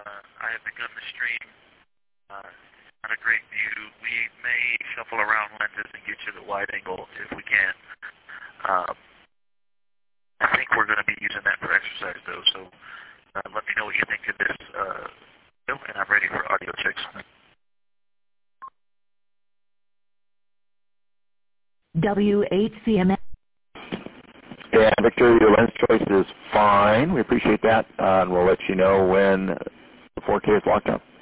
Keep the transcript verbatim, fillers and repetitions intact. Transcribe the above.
Uh, I have begun the stream. Uh, not a great view. We may shuffle around lenses and get you the wide angle if we can. Um, I think we're going to be using that for exercise, though. So uh, let me know what you think of this. Uh, and I'm ready for audio checks. W H C M. And Victor, your lens choice is fine. We appreciate that, uh, and we'll let you know when the four K is locked up.